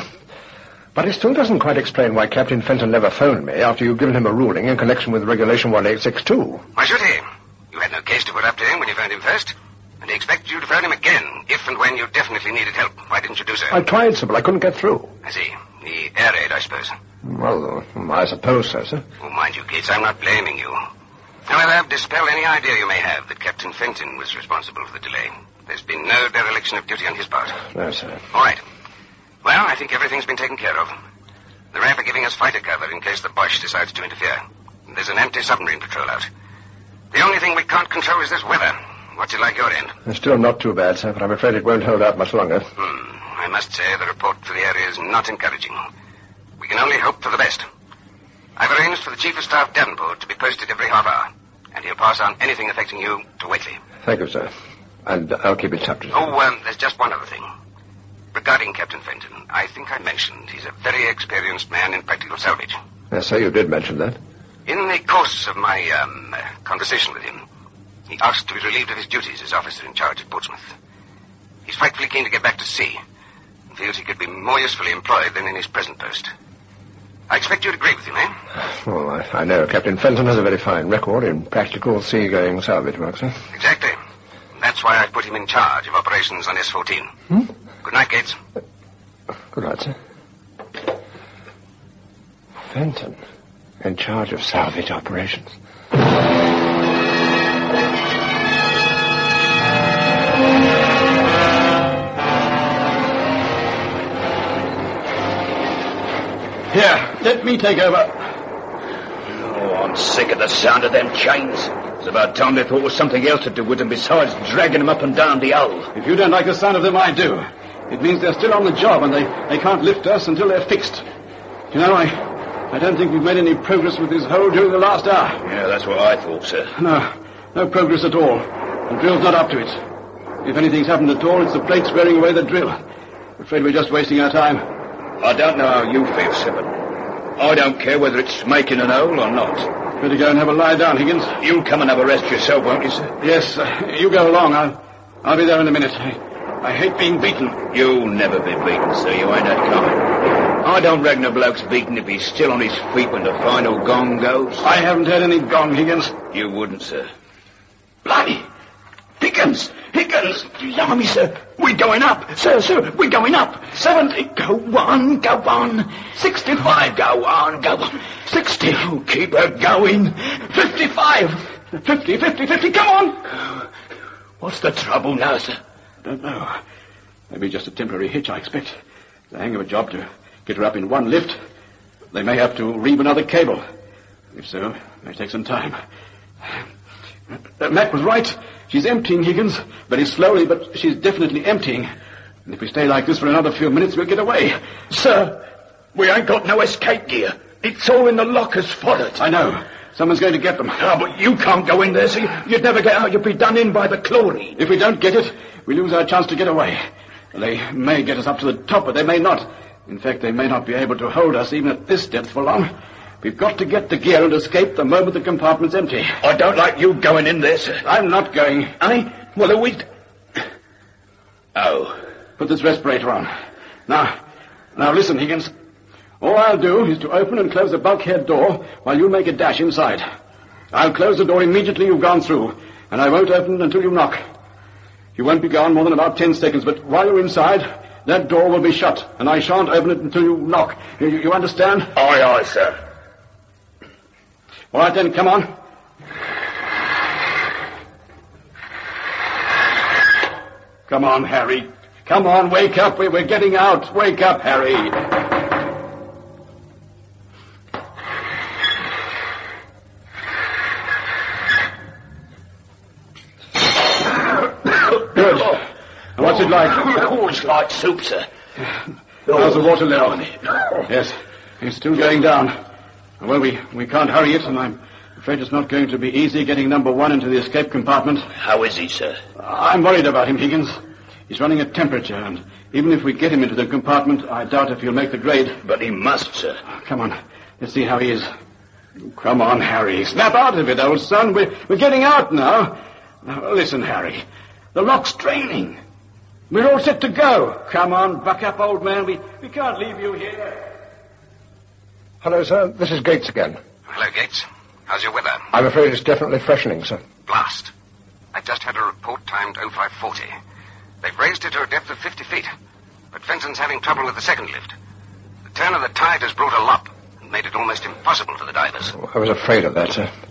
But it still doesn't quite explain why Captain Fenton never phoned me after you'd given him a ruling in connection with Regulation one eight six two. Why should he? You had no case to put up to him when you phoned him first, and he expected you to phone him again, if and when you definitely needed help. Why didn't you do so? I tried, sir, but I couldn't get through. I see. The air raid, I suppose. Well, I suppose so, sir. Oh, mind you, Gates, I'm not blaming you. However, dispel any idea you may have that Captain Fenton was responsible for the delay. There's been no dereliction of duty on his part. No, sir. All right. Well, I think everything's been taken care of. The R A F are giving us fighter cover in case the Boche decides to interfere. There's an anti-submarine patrol out. The only thing we can't control is this weather. What's it like your end? It's still not too bad, sir, but I'm afraid it won't hold out much longer. Hmm. I must say the report for the area is not encouraging. We can only hope for the best. I've arranged for the Chief of Staff Davenport to be posted every half hour, and he'll pass on anything affecting you to Waitley. Thank you, sir. And I'll keep in touch with you. Oh, um, there's just one other thing. Regarding Captain Fenton, I think I mentioned he's a very experienced man in practical salvage. Yes, sir, you did mention that. In the course of my um, uh, conversation with him, he asked to be relieved of his duties as officer in charge at Portsmouth. He's frightfully keen to get back to sea, and feels he could be more usefully employed than in his present post. I expect you'd agree with him, eh? Well, I, I know Captain Fenton has a very fine record in practical sea-going salvage work, sir. Exactly. That's why I put him in charge of operations on S fourteen. Hmm? Good night, Gates. Good night, sir. Fenton, in charge of salvage operations. Here, let me take over. Oh, I'm sick of the sound of them chains. It's about time they thought there was something else to do with them besides dragging them up and down the hull. If you don't like the sound of them, I do. It means they're still on the job and they, they can't lift us until they're fixed. You know, I, I don't think we've made any progress with this hole during the last hour. Yeah, that's what I thought, sir. No, no progress at all. The drill's not up to it. If anything's happened at all, it's the plates wearing away the drill. I'm afraid we're just wasting our time. I don't know how you feel, sir, but I don't care whether it's making an hole or not. Better go and have a lie down, Higgins. You'll come and have a rest yourself, won't you, sir? Yes, uh, you go along. I'll, I'll be there in a minute. I, I hate being beaten. You'll never be beaten, sir. You ain't that kind. I don't reckon a bloke's beaten if he's still on his feet when the final gong goes. I haven't heard any gong, Higgins. You wouldn't, sir. Bloody! Higgins! Higgins! Blimey, sir. We're going up. Sir, sir, we're going up. Seventy. Go on, go on. Sixty-five. Go on, go on. Sixty. Oh, keep her going. Fifty-five. Fifty, fifty, fifty. Come on. What's the trouble now, sir? I don't know. Maybe just a temporary hitch, I expect. The hang of a job to get her up in one lift. They may have to reeve another cable. If so, it may take some time. Uh, Mac was right. She's emptying, Higgins. Very slowly, but she's definitely emptying. And if we stay like this for another few minutes, we'll get away. Sir, we ain't got no escape gear. It's all in the lockers forward. I know. Someone's going to get them. Oh, but you can't go in there, so you'd never get out. You'd be done in by the chlorine. If we don't get it, we lose our chance to get away. They may get us up to the top, but they may not. In fact, they may not be able to hold us even at this depth for long. We've got to get the gear and escape the moment the compartment's empty. I don't like you going in there, sir. I'm not going. Eh? Well, are we... Oh. Put this respirator on. Now, now listen, Higgins. All I'll do is to open and close the bulkhead door while you make a dash inside. I'll close the door immediately you've gone through, and I won't open it until you knock. You won't be gone more than about ten seconds, but while you're inside, that door will be shut, and I shan't open it until you knock. You, you understand? Aye, aye, sir. All right, then, come on. Come on, Harry. Come on, wake up. We're, we're getting out. Wake up, Harry. Good. And what's it like? Oh, it's like soup, sir. How's the water level? Yes, it's still going down. Well, we, we can't hurry it, and I'm afraid it's not going to be easy getting number one into the escape compartment. How is he, sir? I'm worried about him, Higgins. He's running a temperature, and even if we get him into the compartment, I doubt if he'll make the grade. But he must, sir. Come on, let's see how he is. Come on, Harry. Snap out of it, old son. We're, we're getting out now. Now, listen, Harry. The lock's draining. We're all set to go. Come on, buck up, old man. We, we can't leave you here. Hello, sir. This is Gates again. Hello, Gates. How's your weather? I'm afraid it's definitely freshening, sir. Blast. I just had a report timed oh five forty. They've raised it to a depth of fifty feet. But Fenton's having trouble with the second lift. The turn of the tide has brought a lop and made it almost impossible for the divers. I was afraid of that, sir.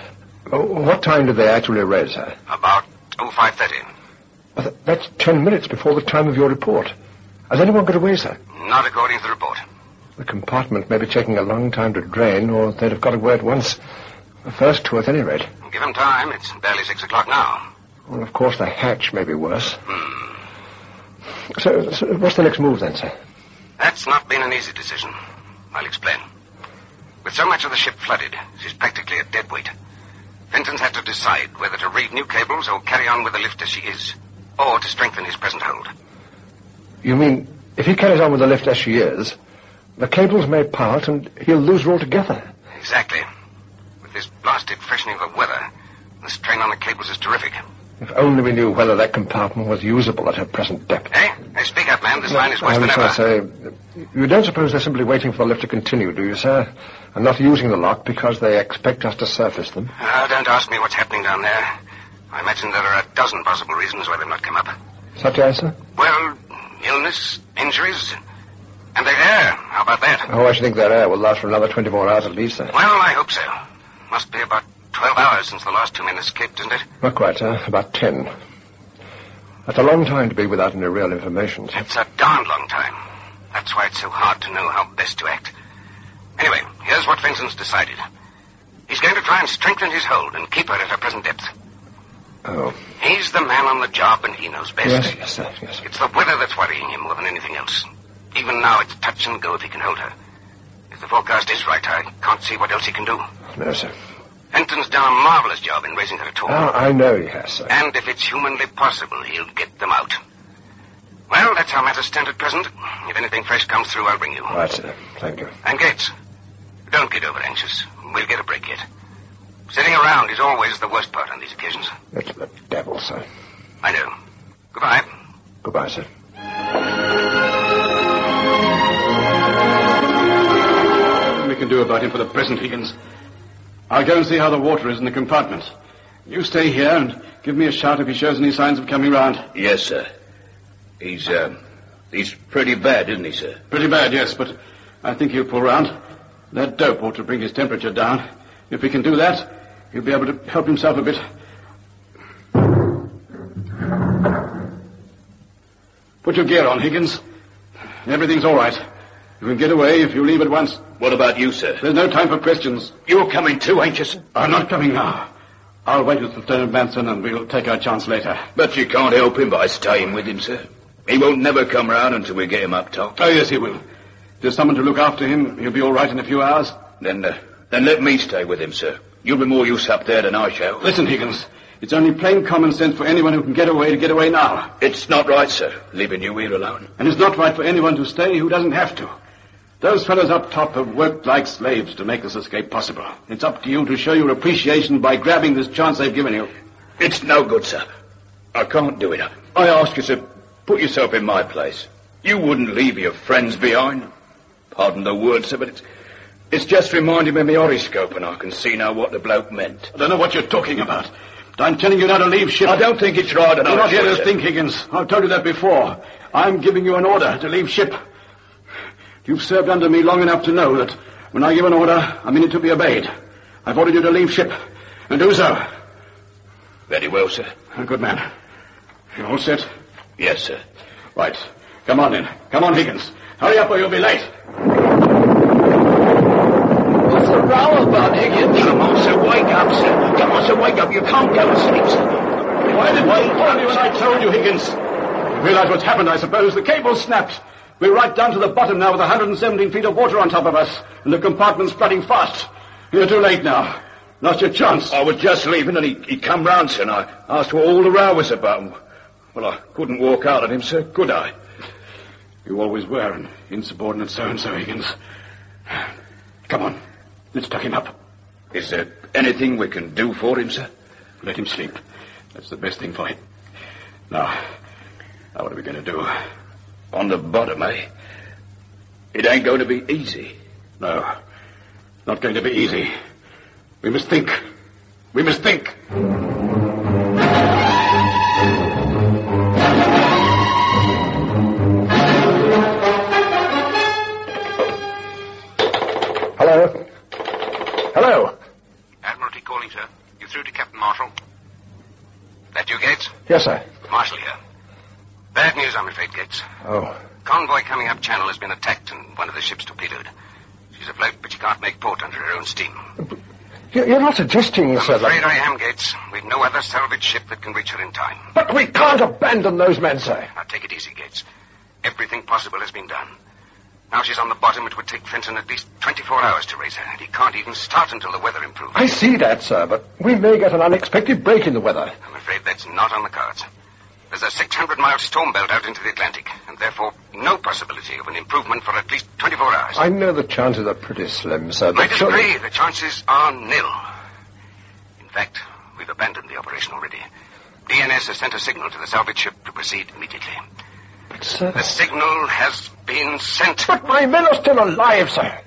What time did they actually raise, sir? About oh five thirty. Well, that's ten minutes before the time of your report. Has anyone got away, sir? Not according to the report. The compartment may be taking a long time to drain, or they'd have got away at once. The first two, at any rate. Give them time. It's barely six o'clock now. Well, of course, the hatch may be worse. Hmm. So, so what's the next move, then, sir? That's not been an easy decision. I'll explain. With so much of the ship flooded, she's practically a dead weight. Fenton's had to decide whether to reeve new cables or carry on with the lift as she is, or to strengthen his present hold. You mean, if he carries on with the lift as she is, the cables may part and he'll lose her altogether? Exactly. With this blasted freshening of the weather, the strain on the cables is terrific. If only we knew whether that compartment was usable at her present depth. Hey, hey, speak up, man. This line is worse I'm than ever. Say, you don't suppose they're simply waiting for the lift to continue, do you, sir? And not using the lock because they expect us to surface them? Oh, don't ask me what's happening down there. I imagine there are a dozen possible reasons why they've not come up. Such as, sir? Well, illness, injuries, and their air. How about that? Oh, I should think their air will last for another twenty-four hours at least, sir. Well, I hope so. Must be about twelve hours since the last two men escaped, isn't it? Not quite, sir. About ten. That's a long time to be without any real information, sir. It's a darned long time. That's why it's so hard to know how best to act. Anyway, here's what Fenton's decided. He's going to try and strengthen his hold and keep her at her present depth. Oh. He's the man on the job, and he knows best. Yes, yes, sir, yes. It's the weather that's worrying him more than anything else. Even now, it's touch and go if he can hold her. If the forecast is right, I can't see what else he can do. No, sir. Fenton's done a marvelous job in raising her at all. Oh, I know he has, sir. And if it's humanly possible, he'll get them out. Well, that's how matters stand at present. If anything fresh comes through, I'll bring you. Right, sir. Thank you. And Gates, don't get over anxious. We'll get a break yet. Sitting around is always the worst part on these occasions. It's the devil, sir. I know. Goodbye. Goodbye, sir. What we can do about him for the present, Higgins. I'll go and see how the water is in the compartment. You stay here and give me a shout if he shows any signs of coming round. Yes, sir. He's, uh, he's pretty bad, isn't he, sir? Pretty bad, yes, but I think he'll pull round. That dope ought to bring his temperature down. If he can do that, he'll be able to help himself a bit. Put your gear on, Higgins. Everything's all right. You can get away if you leave at once. What about you, sir? There's no time for questions. You're coming too, ain't you, sir? I'm not coming now. I'll wait with Lieutenant Manson and we'll take our chance later. But you can't help him by staying with him, sir. He won't never come round until we get him up top. Oh, yes, he will. If there's someone to look after him, he'll be all right in a few hours. Then, uh, then let me stay with him, sir. You'll be more use up there than I shall. Listen, Higgins. It's only plain common sense for anyone who can get away to get away now. It's not right, sir, leaving you here alone. And it's not right for anyone to stay who doesn't have to. Those fellows up top have worked like slaves to make this escape possible. It's up to you to show your appreciation by grabbing this chance they've given you. It's no good, sir. I can't do it. I ask you, sir, put yourself in my place. You wouldn't leave your friends behind. Pardon the word, sir, but it's, it's just reminded me of my horoscope, and I can see now what the bloke meant. I don't know what you're talking about. But I'm telling you now to leave ship. I don't think it's right. You're not here to think, Higgins. I've told you that before. I'm giving you an order to leave ship. You've served under me long enough to know that when I give an order, I mean it to be obeyed. I've ordered you to leave ship, and do so. Very well, sir. Good man. You all set? Yes, sir. Right. Come on, then. Come on, Higgins. Hurry up or you'll be late. What's the row about, Higgins? Come on, sir. Wake up, sir. Come on, sir. Wake up. You can't go to sleep, sir. Why didn't I warn you when I told you, Higgins? You realize what's happened, I suppose. The cable's snapped. We're right down to the bottom now with one hundred seventeen feet of water on top of us, and the compartment's flooding fast. You're too late now. Lost your chance. I was just leaving, and he, he come round, sir, and I asked what all the row was about. Well, I couldn't walk out at him, sir, could I? You always were an insubordinate so-and-so, Higgins. Come on. Let's tuck him up. Is there anything we can do for him, sir? Let him sleep. That's the best thing for him. Now, now what are we going to do? On the bottom, eh? It ain't going to be easy. No, not going to be easy. We must think. We must think. Hello? Hello? Admiralty calling, sir. You through to Captain Marshall? That you, Gates? Yes, sir. Marshall here. Bad news, I'm afraid, Gates. Oh. Convoy coming up channel has been attacked and one of the ships torpedoed. She's afloat, but she can't make port under her own steam. You're not suggesting, sir, I'm afraid that... I am, Gates. We've no other salvage ship that can reach her in time. But we can't abandon those men, sir. Now, take it easy, Gates. Everything possible has been done. Now she's on the bottom, it would take Fenton at least twenty-four hours to raise her, and he can't even start until the weather improves. I see that, sir, but we may get an unexpected break in the weather. I'm afraid that's not on the cards. There's a six hundred mile storm belt out into the Atlantic, and therefore no possibility of an improvement for at least twenty-four hours. I know the chances are pretty slim, sir. I but disagree. surely- The chances are nil. In fact, we've abandoned the operation already. D N S has sent a signal to the salvage ship to proceed immediately. But, sir... The signal has been sent. But my men are still alive, sir.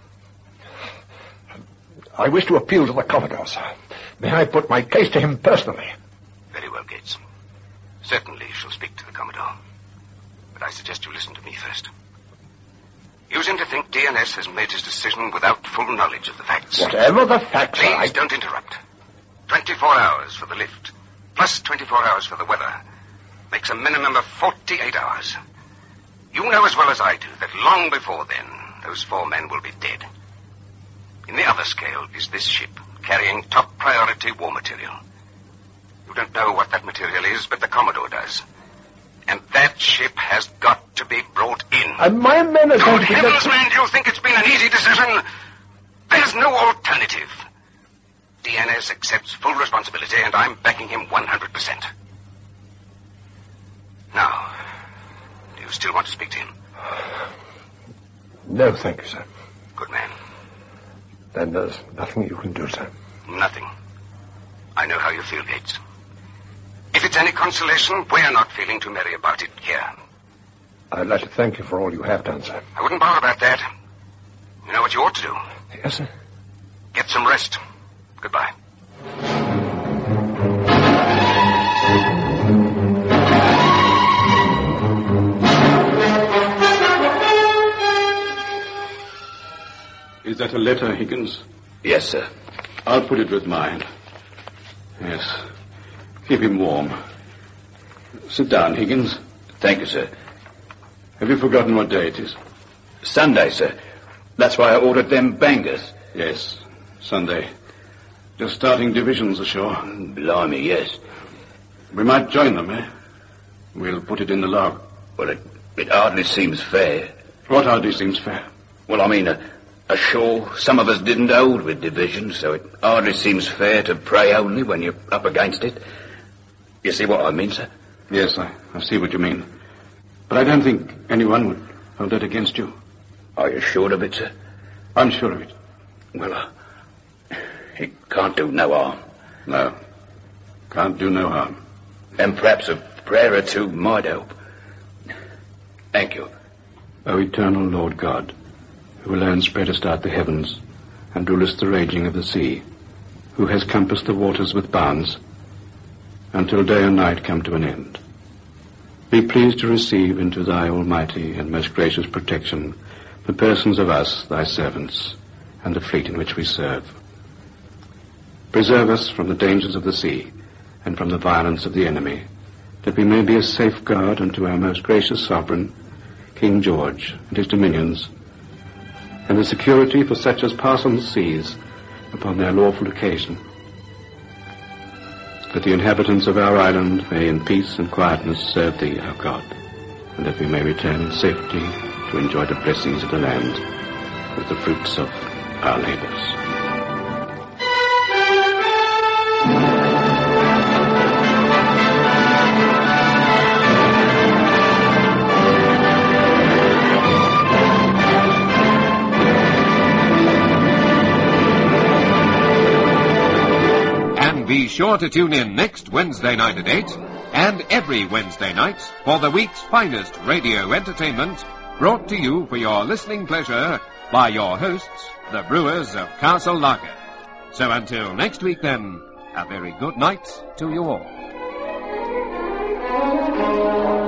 I wish to appeal to the Commodore, sir. May I put my case to him personally? Very well, Gates. Certainly you shall speak to the Commodore. But I suggest you listen to me first. You seem to think D N S has made his decision without full knowledge of the facts. Whatever the facts Please are... I... don't interrupt. twenty-four hours for the lift, plus twenty-four hours for the weather, makes a minimum of forty-eight hours. You know as well as I do that long before then, those four men will be dead. In the other scale is this ship, carrying top priority war material. You don't know what that material is, but the Commodore does. And that ship has got to be brought in. And my men are going Good to be... heavens, man, do you think it's been an easy decision? There's no alternative. D N S accepts full responsibility, and I'm backing him one hundred percent. Now, do you still want to speak to him? No, thank you, sir. Good man. Then there's nothing you can do, sir. Nothing. I know how you feel, Gates. If it's any consolation, we're not feeling too merry about it here. I'd like to thank you for all you have done, sir. I wouldn't bother about that. You know what you ought to do? Yes, sir. Get some rest. Goodbye. Is that a letter, Higgins? Yes, sir. I'll put it with mine. Yes. Keep him warm. Sit down, Higgins. Thank you, sir. Have you forgotten what day it is? Sunday, sir. That's why I ordered them bangers. Yes, Sunday. Just starting divisions ashore. Blimey, yes. We might join them, eh? We'll put it in the log. Well, it, it hardly seems fair. What hardly seems fair? Well, I mean, uh, ashore, some of us didn't hold with divisions, so it hardly seems fair to pray only when you're up against it. You see what I mean, sir? Yes, I, I see what you mean. But I don't think anyone would hold that against you. Are you sure of it, sir? I'm sure of it. Well, uh, it can't do no harm. No. Can't do no harm. And perhaps a prayer or two might help. Thank you. O eternal Lord God, who alone spreadest out the heavens, and rulest the raging of the sea, who has compassed the waters with bounds, until day and night come to an end. Be pleased to receive into thy almighty and most gracious protection the persons of us, thy servants, and the fleet in which we serve. Preserve us from the dangers of the sea and from the violence of the enemy, that we may be a safeguard unto our most gracious sovereign, King George, and his dominions, and a security for such as pass on the seas upon their lawful occasion, that the inhabitants of our island may in peace and quietness serve thee, our God, and that we may return in safety to enjoy the blessings of the land with the fruits of our labors. Be sure to tune in next Wednesday night at eight, and every Wednesday night for the week's finest radio entertainment, brought to you for your listening pleasure by your hosts, the Brewers of Castle Lager. So until next week then, a very good night to you all.